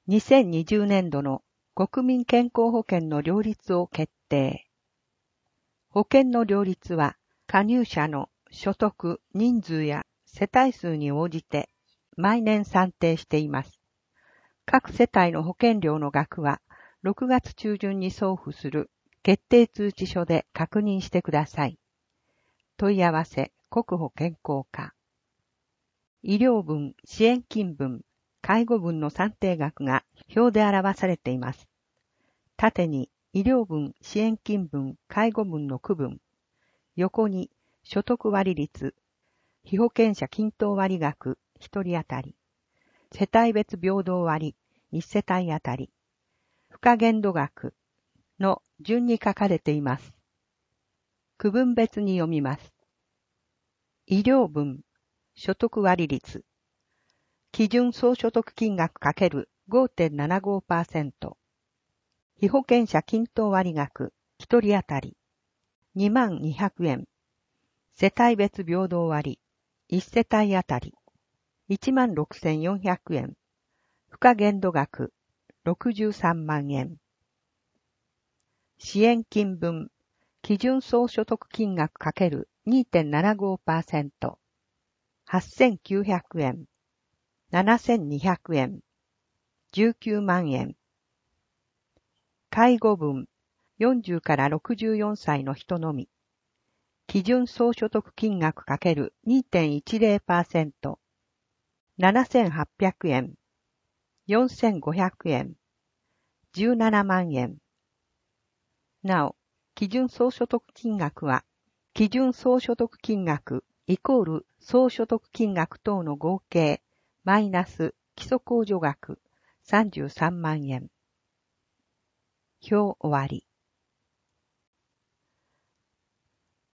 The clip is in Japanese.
2020年度の国民健康保険の料率を決定。保険の料率は加入者の所得、人数や世帯数に応じて毎年算定しています。各世帯の保険料の額は6月中旬に送付する決定通知書で確認してください。問い合わせ、国保健康課。医療分、支援金分、介護分の算定額が表で表されています。縦に医療分、支援金分、介護分の区分。横に所得割率、被保険者均等割額1人当たり。世帯別平等割1世帯当たり。付加限度額の順に書かれています。区分別に読みます。医療分、所得割率。基準総所得金額 ×5.75%。被保険者均等割額1人当たり。22,200円。世帯別平等割1世帯当たり。16,400円。付加限度額63万円。支援金分、基準総所得金額 ×2.75%。8,900円。7,200円。19万円。介護分、40から64歳の人のみ。基準総所得金額 ×2.10%。7,800円。4,500円。17万円。なお、基準総所得金額は、基準総所得金額イコール総所得金額等の合計マイナス基礎控除額33万円。表終わり。